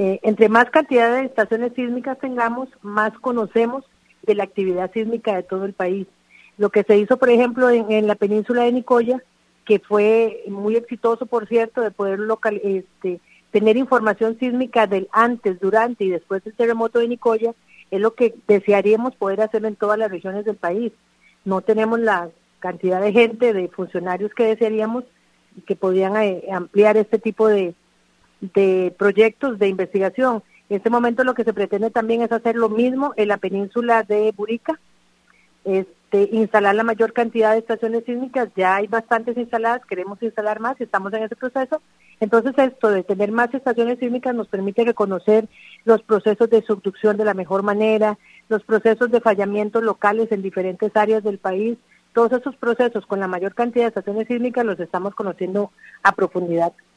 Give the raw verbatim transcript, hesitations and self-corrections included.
Eh, entre más cantidad de estaciones sísmicas tengamos, más conocemos de la actividad sísmica de todo el país. Lo que se hizo, por ejemplo, en, en la península de Nicoya, que fue muy exitoso, por cierto, de poder local, este, tener información sísmica del antes, durante y después del terremoto de Nicoya, es lo que desearíamos poder hacer en todas las regiones del país. No tenemos la cantidad de gente, de funcionarios que desearíamos, que podían eh, ampliar este tipo de, de proyectos de investigación. En este momento lo que se pretende también es hacer lo mismo en la península de Burica, este, instalar la mayor cantidad de estaciones sísmicas. Ya hay bastantes instaladas, queremos instalar más y estamos en ese proceso. Entonces esto de tener más estaciones sísmicas nos permite reconocer los procesos de subducción de la mejor manera, los procesos de fallamientos locales en diferentes áreas del país. Todos esos procesos con la mayor cantidad de estaciones sísmicas los estamos conociendo a profundidad.